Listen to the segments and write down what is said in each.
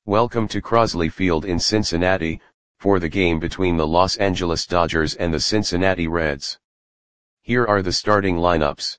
Welcome to Crosley Field in Cincinnati, for the game between the Los Angeles Dodgers and the Cincinnati Reds. Here are the starting lineups.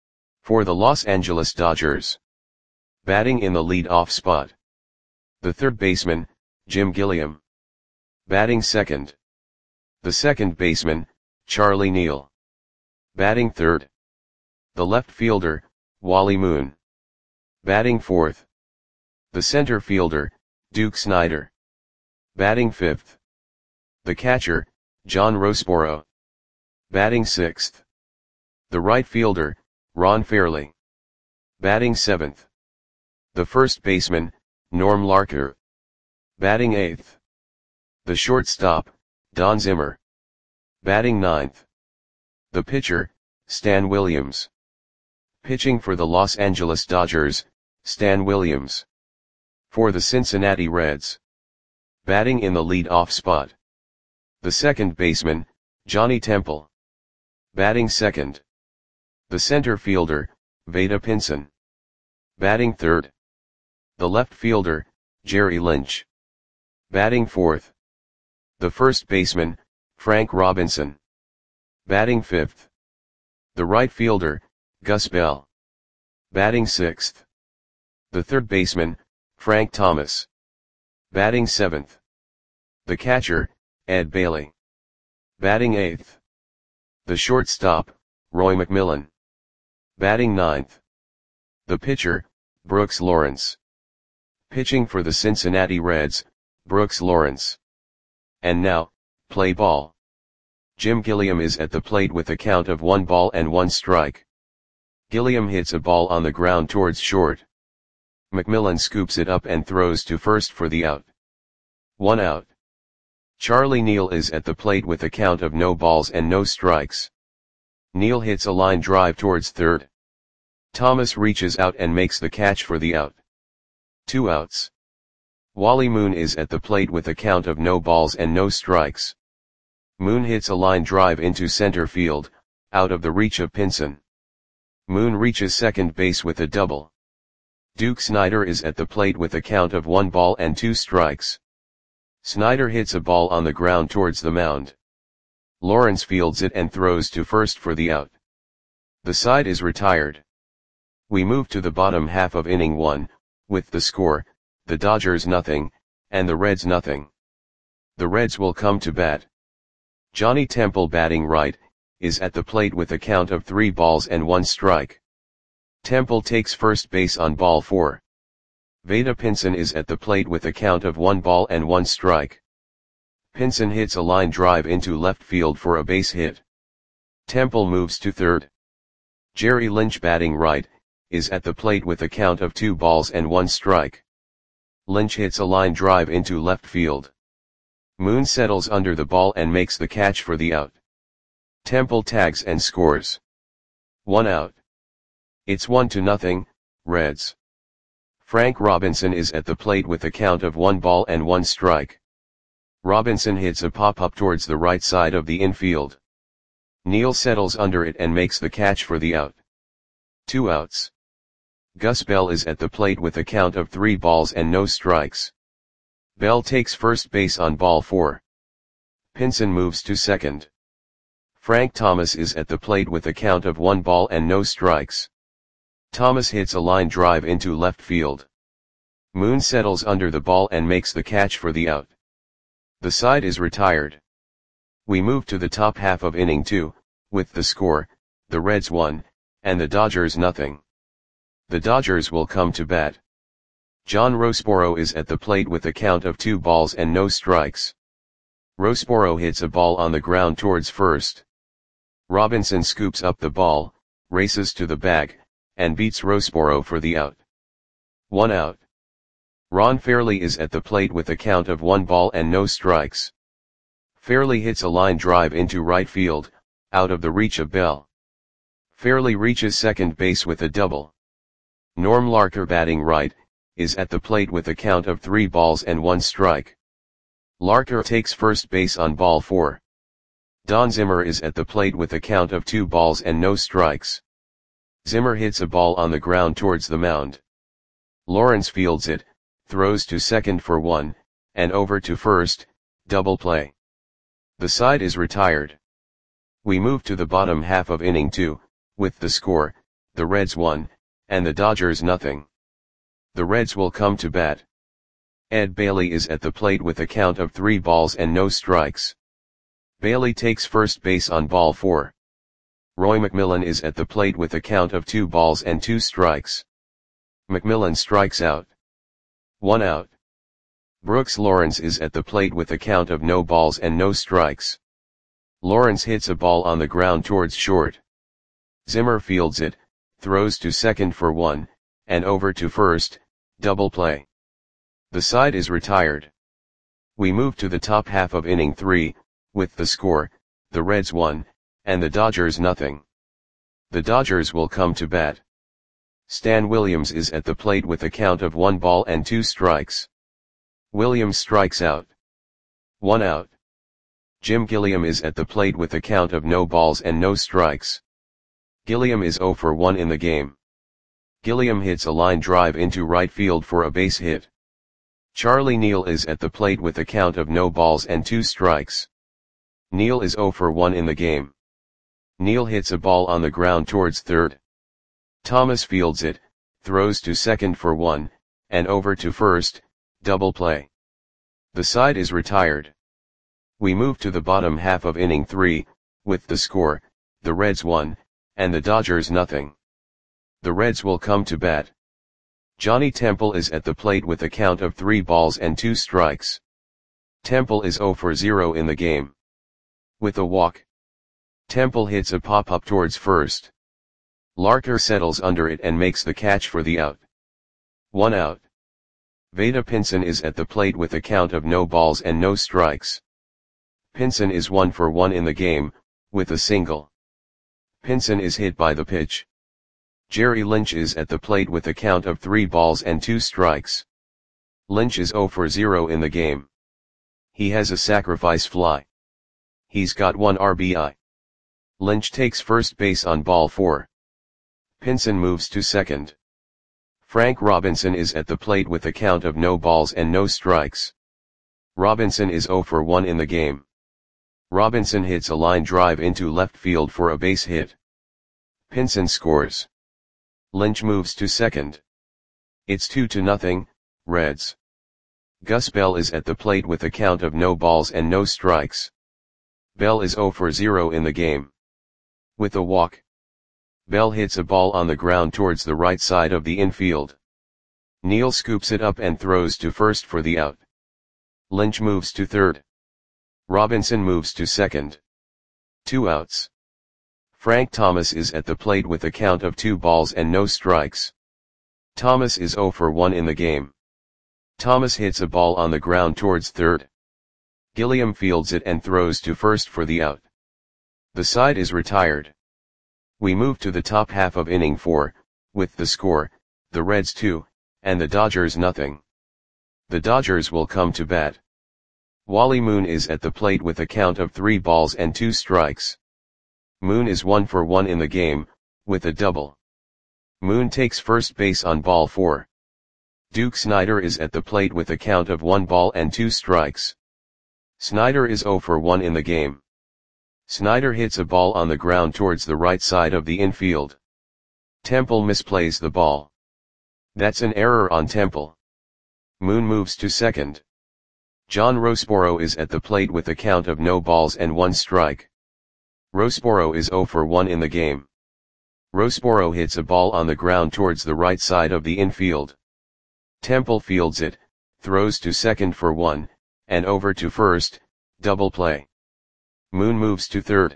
For the Los Angeles Dodgers. Batting in the lead-off spot. The third baseman, Jim Gilliam. Batting second. The second baseman, Charlie Neal. Batting third. The left fielder, Wally Moon. Batting fourth. The center fielder, Duke Snider. Batting fifth. The catcher, John Roseboro. Batting sixth. The right fielder, Ron Fairly. Batting seventh. The first baseman, Norm Larker. Batting eighth. The shortstop, Don Zimmer. Batting ninth. The pitcher, Stan Williams. Pitching for the Los Angeles Dodgers, Stan Williams. For the Cincinnati Reds. Batting in the lead-off spot. The second baseman, Johnny Temple. Batting second. The center fielder, Vada Pinson. Batting third. The left fielder, Jerry Lynch. Batting fourth. The first baseman, Frank Robinson. Batting fifth. The right fielder, Gus Bell. Batting sixth. The third baseman, Frank Thomas. Batting seventh. The catcher, Ed Bailey. Batting eighth. The shortstop, Roy McMillan. Batting ninth. The pitcher, Brooks Lawrence. Pitching for the Cincinnati Reds, Brooks Lawrence. And now, play ball. Jim Gilliam is at the plate with a count of 1-1 strike. Gilliam hits a ball on the ground towards short. McMillan scoops it up and throws to first for the out. 1 out. Charlie Neal is at the plate with a count of no balls and no strikes. Neal hits a line drive towards third. Thomas reaches out and makes the catch for the out. 2 outs. Wally Moon is at the plate with a count of no balls and no strikes. Moon hits a line drive into center field, out of the reach of Pinson. Moon reaches second base with a double. Duke Snider is at the plate with a count of 1-2 strikes. Snider hits a ball on the ground towards the mound. Lawrence fields it and throws to first for the out. The side is retired. We move to the bottom half of inning 1, with the score, the Dodgers nothing, and the Reds nothing. The Reds will come to bat. Johnny Temple batting right, is at the plate with a count of 3-1 strike. Temple takes first base on ball 4. Vada Pinson is at the plate with a count of 1-1 strike. Pinson hits a line drive into left field for a base hit. Temple moves to third. Jerry Lynch batting right, is at the plate with a count of 2-1 strike. Lynch hits a line drive into left field. Moon settles under the ball and makes the catch for the out. Temple tags and scores. 1 out. It's 1-0, Reds. Frank Robinson is at the plate with a count of 1-1 strike. Robinson hits a pop-up towards the right side of the infield. Neal settles under it and makes the catch for the out. 2 outs. Gus Bell is at the plate with a count of 3-0 strikes. Bell takes first base on ball 4. Pinson moves to second. Frank Thomas is at the plate with a count of 1-0 strikes. Thomas hits a line drive into left field. Moon settles under the ball and makes the catch for the out. The side is retired. We move to the top half of inning 2, with the score, the Reds 1, and the Dodgers nothing. The Dodgers will come to bat. John Roseboro is at the plate with a count of 2-0 strikes. Roseboro hits a ball on the ground towards first. Robinson scoops up the ball, races to the bag, and beats Roseboro for the out. 1 out. Ron Fairly is at the plate with a count of 1-0 strikes. Fairly hits a line drive into right field, out of the reach of Bell. Fairly reaches second base with a double. Norm Larker batting right, is at the plate with a count of 3-1 strike. Larker takes first base on ball 4. Don Zimmer is at the plate with a count of 2-0 strikes. Zimmer hits a ball on the ground towards the mound. Lawrence fields it, throws to second for 1, and over to first, double play. The side is retired. We move to the bottom half of inning 2, with the score, the Reds 1, and the Dodgers nothing. The Reds will come to bat. Ed Bailey is at the plate with a count of 3 balls and no strikes. Bailey takes first base on ball 4. Roy McMillan is at the plate with a count of 2 balls and 2 strikes. McMillan strikes out. 1 out. Brooks Lawrence is at the plate with a count of no balls and no strikes. Lawrence hits a ball on the ground towards short. Zimmer fields it, throws to second for 1, and over to first, double play. The side is retired. We move to the top half of inning 3, with the score, the Reds 1, and the Dodgers nothing. The Dodgers will come to bat. Stan Williams is at the plate with a count of 1 ball and 2 strikes. Williams strikes out. 1 out. Jim Gilliam is at the plate with a count of no balls and no strikes. Gilliam is 0 for 1 in the game. Gilliam hits a line drive into right field for a base hit. Charlie Neal is at the plate with a count of no balls and 2 strikes. Neal is 0 for 1 in the game. Neal hits a ball on the ground towards third. Thomas fields it, throws to second for 1, and over to first, double play. The side is retired. We move to the bottom half of inning 3, with the score, the Reds 1, and the Dodgers nothing. The Reds will come to bat. Johnny Temple is at the plate with a count of 3 balls and 2 strikes. Temple is 0 for 0 in the game. With a walk, Temple hits a pop-up towards first. Larker settles under it and makes the catch for the out. 1 out. Vada Pinson is at the plate with a count of no balls and no strikes. Pinson is 1 for 1 in the game, with a single. Pinson is hit by the pitch. Jerry Lynch is at the plate with a count of 3 balls and 2 strikes. Lynch is 0 for 0 in the game. He has a sacrifice fly. He's got 1 RBI. Lynch takes first base on ball 4. Pinson moves to second. Frank Robinson is at the plate with a count of no balls and no strikes. Robinson is 0 for 1 in the game. Robinson hits a line drive into left field for a base hit. Pinson scores. Lynch moves to second. It's 2-0, Reds. Gus Bell is at the plate with a count of no balls and no strikes. Bell is 0 for 0 in the game. With a walk, Bell hits a ball on the ground towards the right side of the infield. Neal scoops it up and throws to first for the out. Lynch moves to third. Robinson moves to second. 2 outs. Frank Thomas is at the plate with a count of 2 balls and no strikes. Thomas is 0 for 1 in the game. Thomas hits a ball on the ground towards third. Gilliam fields it and throws to first for the out. The side is retired. We move to the top half of inning 4, with the score, the Reds 2, and the Dodgers nothing. The Dodgers will come to bat. Wally Moon is at the plate with a count of 3 balls and 2 strikes. Moon is 1 for 1 in the game, with a double. Moon takes first base on ball 4. Duke Snider is at the plate with a count of 1 ball and 2 strikes. Snider is 0 for 1 in the game. Snider hits a ball on the ground towards the right side of the infield. Temple misplays the ball. That's an error on Temple. Moon moves to second. John Roseboro is at the plate with a count of no balls and 1 strike. Roseboro is 0 for 1 in the game. Roseboro hits a ball on the ground towards the right side of the infield. Temple fields it, throws to second for 1, and over to first, double play. Moon moves to third.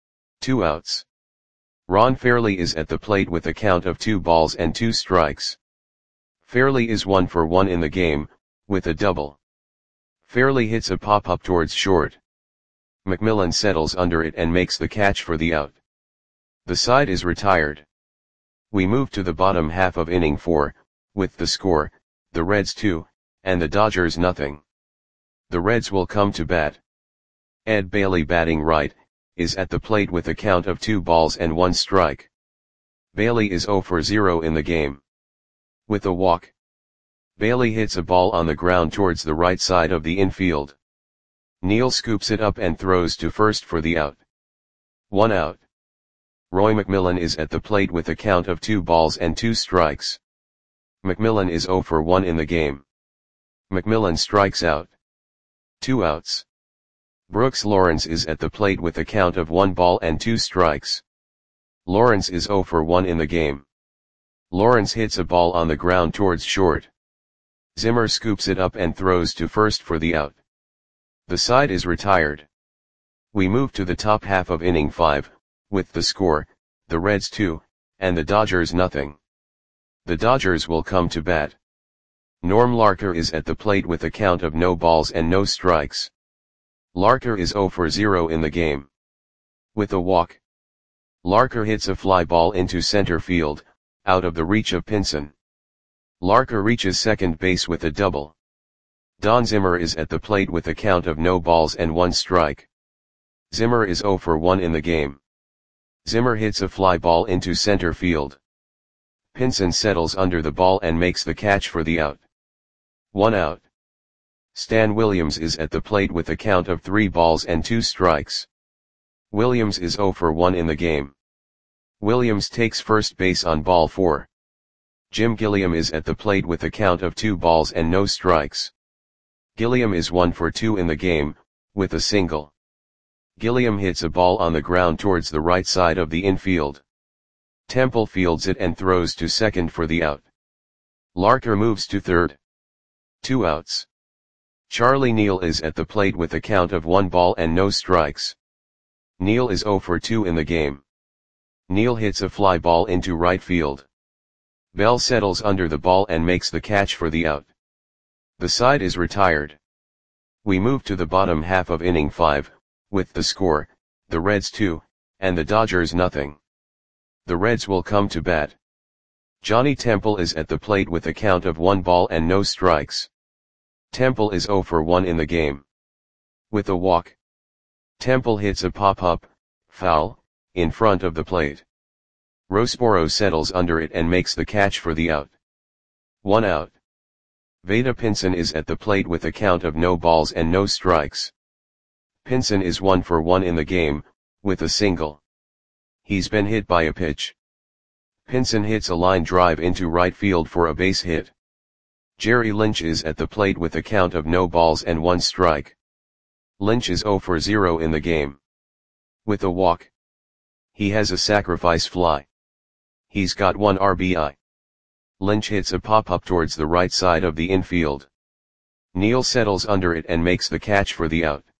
2 outs. Ron Fairley is at the plate with a count of 2 balls and 2 strikes. Fairley is 1 for 1 in the game, with a double. Fairley hits a pop-up towards short. McMillan settles under it and makes the catch for the out. The side is retired. We move to the bottom half of inning 4, with the score, the Reds 2, and the Dodgers nothing. The Reds will come to bat. Ed Bailey batting right, is at the plate with a count of 2 balls and 1 strike. Bailey is 0 for 0 in the game. With a walk, Bailey hits a ball on the ground towards the right side of the infield. Neal scoops it up and throws to first for the out. 1 out. Roy McMillan is at the plate with a count of 2 balls and 2 strikes. McMillan is 0 for 1 in the game. McMillan strikes out. 2 outs. Brooks Lawrence is at the plate with a count of 1 ball and 2 strikes. Lawrence is 0 for 1 in the game. Lawrence hits a ball on the ground towards short. Zimmer scoops it up and throws to first for the out. The side is retired. We move to the top half of inning 5, with the score, the Reds 2, and the Dodgers nothing. The Dodgers will come to bat. Norm Larker is at the plate with a count of no balls and no strikes. Larker is 0 for 0 in the game. With a walk. Larker hits a fly ball into center field, out of the reach of Pinson. Larker reaches second base with a double. Don Zimmer is at the plate with a count of no balls and 1 strike. Zimmer is 0 for 1 in the game. Zimmer hits a fly ball into center field. Pinson settles under the ball and makes the catch for the out. 1 out. Stan Williams is at the plate with a count of 3 balls and 2 strikes. Williams is 0 for 1 in the game. Williams takes first base on ball 4. Jim Gilliam is at the plate with a count of 2 balls and no strikes. Gilliam is 1 for 2 in the game, with a single. Gilliam hits a ball on the ground towards the right side of the infield. Temple fields it and throws to second for the out. Larker moves to third. 2 outs. Charlie Neal is at the plate with a count of 1 ball and no strikes. Neal is 0 for 2 in the game. Neal hits a fly ball into right field. Bell settles under the ball and makes the catch for the out. The side is retired. We move to the bottom half of inning 5, with the score, the Reds 2, and the Dodgers nothing. The Reds will come to bat. Johnny Temple is at the plate with a count of 1 ball and no strikes. Temple is 0 for 1 in the game. With a walk. Temple hits a pop-up, foul, in front of the plate. Rosboro settles under it and makes the catch for the out. 1 out. Vada Pinson is at the plate with a count of no balls and no strikes. Pinson is 1 for 1 in the game, with a single. He's been hit by a pitch. Pinson hits a line drive into right field for a base hit. Jerry Lynch is at the plate with a count of no balls and 1 strike. Lynch is 0 for 0 in the game. With a walk. He has a sacrifice fly. He's got 1 RBI. Lynch hits a pop-up towards the right side of the infield. Neal settles under it and makes the catch for the out.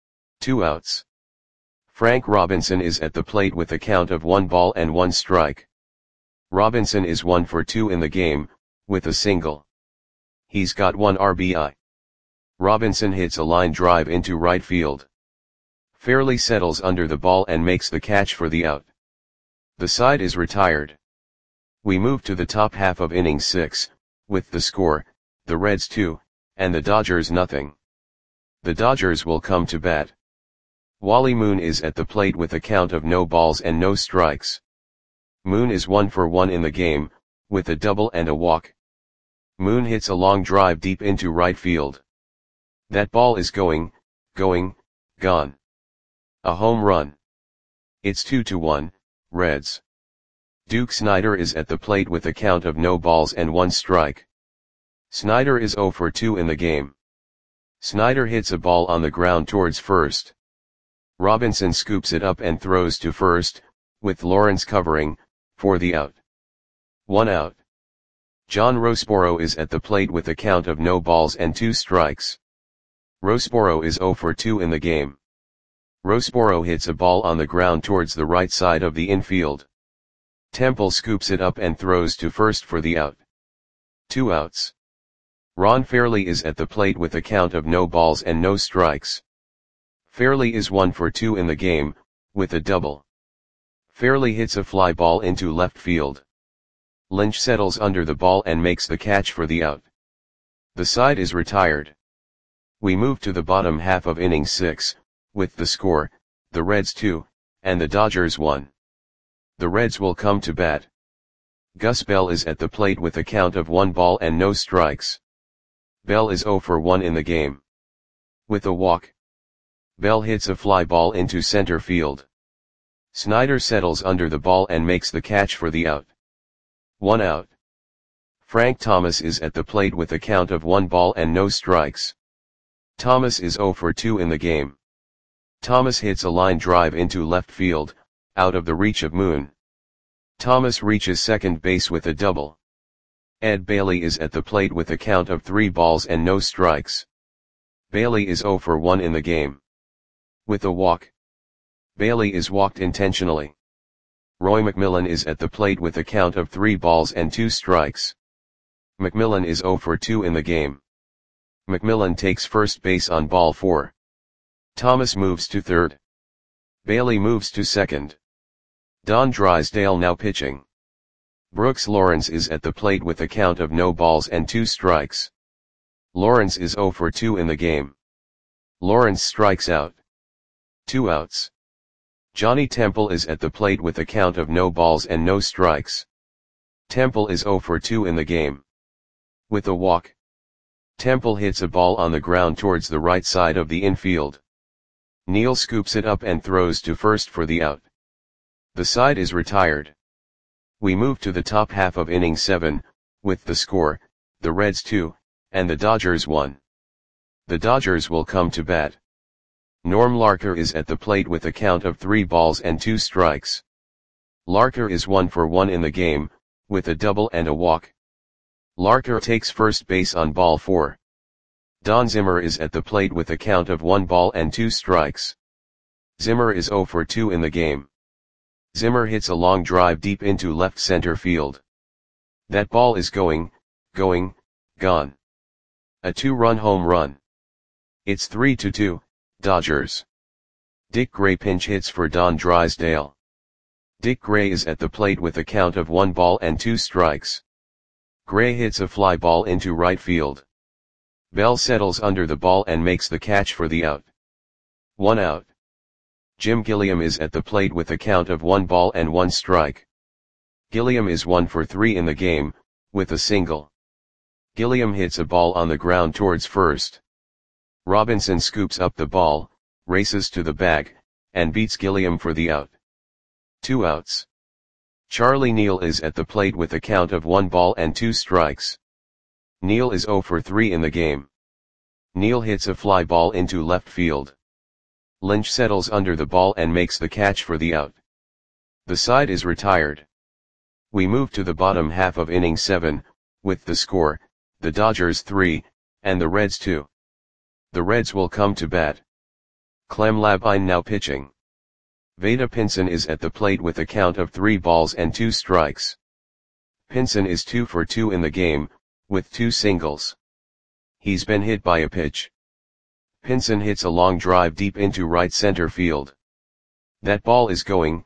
2 outs. Frank Robinson is at the plate with a count of 1 ball and 1 strike. Robinson is 1 for 2 in the game, with a single. He's got 1 RBI. Robinson hits a line drive into right field. Fairley settles under the ball and makes the catch for the out. The side is retired. We move to the top half of inning 6, with the score, the Reds 2, and the Dodgers nothing. The Dodgers will come to bat. Wally Moon is at the plate with a count of no balls and no strikes. Moon is 1 for 1 in the game, with a double and a walk. Moon hits a long drive deep into right field. That ball is gone. A home run. It's 2-1, Reds. Duke Snider is at the plate with a count of no balls and 1 strike. Snider is 0 for 2 in the game. Snider hits a ball on the ground towards first. Robinson scoops it up and throws to first, with Lawrence covering, for the out. 1 out. John Rosboro is at the plate with a count of no balls and 2 strikes. Rosboro is 0 for 2 in the game. Rosboro hits a ball on the ground towards the right side of the infield. Temple scoops it up and throws to first for the out. 2 outs. Ron Fairley is at the plate with a count of no balls and no strikes. Fairley is 1 for 2 in the game, with a double. Fairley hits a fly ball into left field. Lynch settles under the ball and makes the catch for the out. The side is retired. We move to the bottom half of inning 6, with the score, the Reds 2, and the Dodgers 1. The Reds will come to bat. Gus Bell is at the plate with a count of 1 ball and no strikes. Bell is 0 for 1 in the game. With a walk, Bell hits a fly ball into center field. Snyder settles under the ball and makes the catch for the out. 1 out. Frank Thomas is at the plate with a count of 1 ball and no strikes. Thomas is 0 for 2 in the game. Thomas hits a line drive into left field, out of the reach of Moon. Thomas reaches second base with a double. Ed Bailey is at the plate with a count of 3 balls and no strikes. Bailey is 0 for 1 in the game. With a walk, Bailey is walked intentionally. Roy McMillan is at the plate with a count of 3 balls and 2 strikes. McMillan is 0 for 2 in the game. McMillan takes first base on ball 4. Thomas moves to third. Bailey moves to second. Don Drysdale now pitching. Brooks Lawrence is at the plate with a count of no balls and 2 strikes. Lawrence is 0 for 2 in the game. Lawrence strikes out. 2 outs. Johnny Temple is at the plate with a count of no balls and no strikes. Temple is 0 for 2 in the game. With a walk, Temple hits a ball on the ground towards the right side of the infield. Neal scoops it up and throws to first for the out. The side is retired. We move to the top half of inning 7, with the score, the Reds 2, and the Dodgers 1. The Dodgers will come to bat. Norm Larker is at the plate with a count of 3 balls and 2 strikes. Larker is 1 for 1 in the game, with a double and a walk. Larker takes first base on ball 4. Don Zimmer is at the plate with a count of 1 ball and 2 strikes. Zimmer is 0 for 2 in the game. Zimmer hits a long drive deep into left center field. That ball is gone. A 2-run home run. It's 3-2, Dodgers. Dick Gray pinch hits for Don Drysdale. Dick Gray is at the plate with a count of 1 ball and 2 strikes. Gray hits a fly ball into right field. Bell settles under the ball and makes the catch for the out. 1 out. Jim Gilliam is at the plate with a count of 1 ball and 1 strike. Gilliam is 1 for 3 in the game, with a single. Gilliam hits a ball on the ground towards first. Robinson scoops up the ball, races to the bag, and beats Gilliam for the out. 2 outs. Charlie Neal is at the plate with a count of 1 ball and 2 strikes. Neal is 0 for 3 in the game. Neal hits a fly ball into left field. Lynch settles under the ball and makes the catch for the out. The side is retired. We move to the bottom half of inning 7, with the score, the Dodgers 3, and the Reds 2. The Reds will come to bat. Clem Labine now pitching. Vada Pinson is at the plate with a count of 3 balls and 2 strikes. Pinson is 2 for 2 in the game, with 2 singles. He's been hit by a pitch. Pinson hits a long drive deep into right center field. That ball is gone.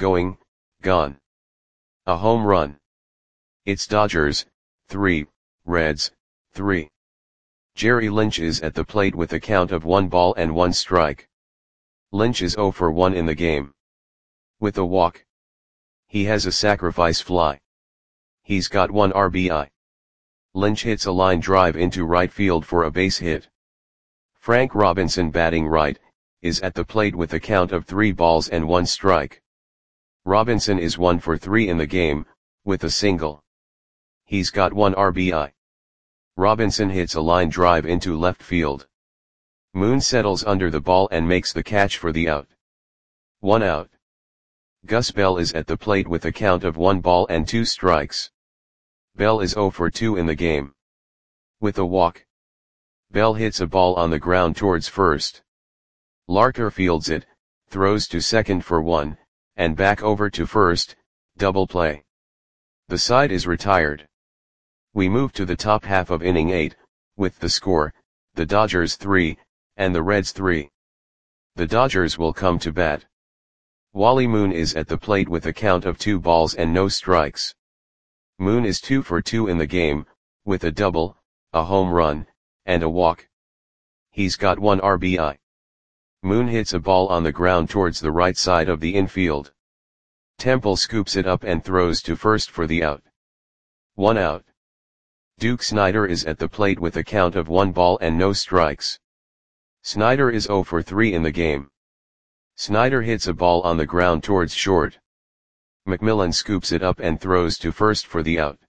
A home run. It's Dodgers 3, Reds 3. Jerry Lynch is at the plate with a count of 1 ball and 1 strike. Lynch is 0 for 1 in the game. With a walk, he has a sacrifice fly. He's got 1 RBI. Lynch hits a line drive into right field for a base hit. Frank Robinson, batting right, is at the plate with a count of 3 balls and 1 strike. Robinson is 1 for 3 in the game, with a single. He's got 1 RBI. Robinson hits a line drive into left field. Moon settles under the ball and makes the catch for the out. 1 out. Gus Bell is at the plate with a count of 1 ball and 2 strikes. Bell is 0 for 2 in the game. With a walk, Bell hits a ball on the ground towards first. Larker fields it, throws to second for 1, and back over to first, double play. The side is retired. We move to the top half of inning 8, with the score, the Dodgers 3, and the Reds 3. The Dodgers will come to bat. Wally Moon is at the plate with a count of 2 balls and no strikes. Moon is 2 for 2 in the game, with a double, a home run, and a walk. He's got 1 RBI. Moon hits a ball on the ground towards the right side of the infield. Temple scoops it up and throws to first for the out. 1 out. Duke Snider is at the plate with a count of 1 ball and no strikes. Snider is 0 for 3 in the game. Snider hits a ball on the ground towards short. McMillan scoops it up and throws to first for the out.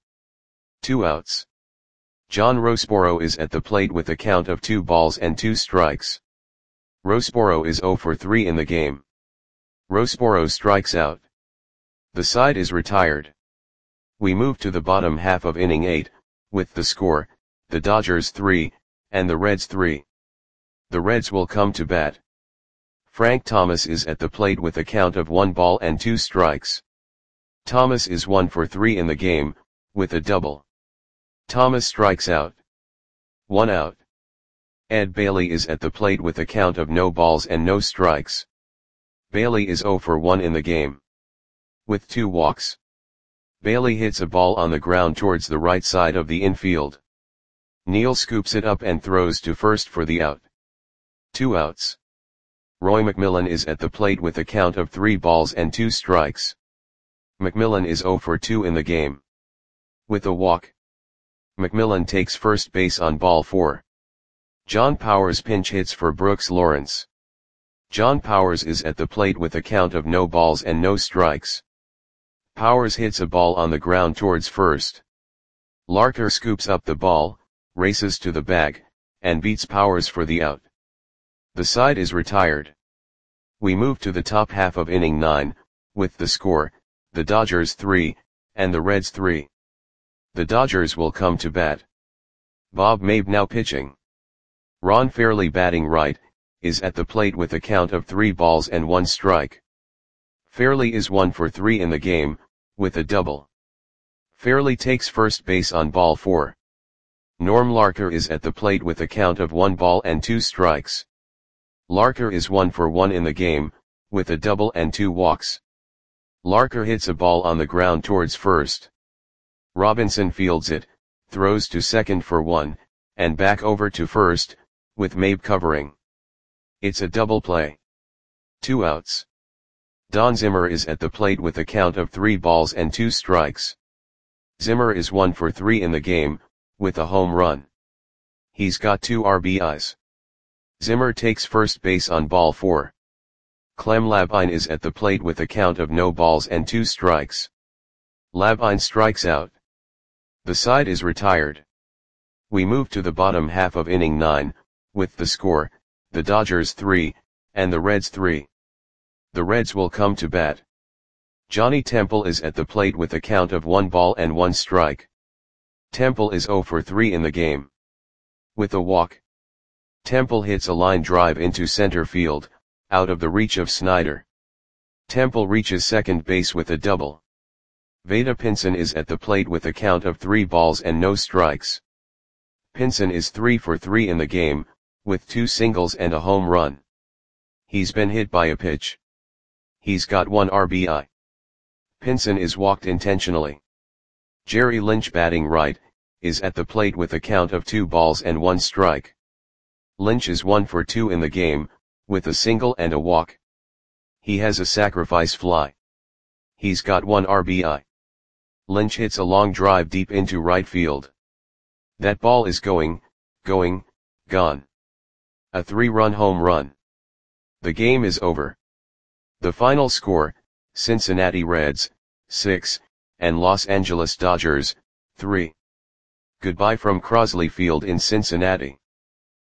2 outs. John Roseboro is at the plate with a count of 2 balls and 2 strikes. Roseboro is 0 for 3 in the game. Roseboro strikes out. The side is retired. We move to the bottom half of inning 8, with the score, the Dodgers 3, and the Reds 3. The Reds will come to bat. Frank Thomas is at the plate with a count of 1 ball and 2 strikes. Thomas is 1 for 3 in the game, with a double. Thomas strikes out. 1 out. Ed Bailey is at the plate with a count of no balls and no strikes. Bailey is 0 for 1 in the game. With 2 walks. Bailey hits a ball on the ground towards the right side of the infield. Neal scoops it up and throws to first for the out. 2 outs. Roy McMillan is at the plate with a count of 3 balls and 2 strikes. McMillan is 0 for 2 in the game. With a walk. McMillan takes first base on ball 4. John Powers pinch hits for Brooks Lawrence. John Powers is at the plate with a count of no balls and no strikes. Powers hits a ball on the ground towards first. Larker scoops up the ball, races to the bag, and beats Powers for the out. The side is retired. We move to the top half of inning 9, with the score, the Dodgers 3, and the Reds 3. The Dodgers will come to bat. Bob Mabe now pitching. Ron Fairley batting right, is at the plate with a count of 3 balls and 1 strike. Fairley is 1 for 3 in the game, with a double. Fairley takes first base on ball 4. Norm Larker is at the plate with a count of 1 ball and 2 strikes. Larker is 1 for 1 in the game, with a double and 2 walks. Larker hits a ball on the ground towards first. Robinson fields it, throws to second for 1, and back over to first, with Mabe covering. It's a double play. 2 outs. Don Zimmer is at the plate with a count of 3 balls and 2 strikes. Zimmer is 1 for 3 in the game, with a home run. He's got 2 RBIs. Zimmer takes first base on ball 4. Clem Labine is at the plate with a count of no balls and 2 strikes. Labine strikes out. The side is retired. We move to the bottom half of inning 9, with the score, the Dodgers 3, and the Reds 3. The Reds will come to bat. Johnny Temple is at the plate with a count of 1 ball and 1 strike. Temple is 0 for 3 in the game. With a walk. Temple hits a line drive into center field, out of the reach of Snider. Temple reaches second base with a double. Vada Pinson is at the plate with a count of 3 balls and no strikes. Pinson is 3 for 3 in the game, with 2 singles and a home run. He's been hit by a pitch. He's got 1 RBI. Pinson is walked intentionally. Jerry Lynch batting right, is at the plate with a count of 2 balls and 1 strike. Lynch is 1 for 2 in the game, with a single and a walk. He has a sacrifice fly. He's got 1 RBI. Lynch hits a long drive deep into right field. That ball is gone. A 3-run home run. The game is over. The final score, Cincinnati Reds, 6, and Los Angeles Dodgers, 3. Goodbye from Crosley Field in Cincinnati.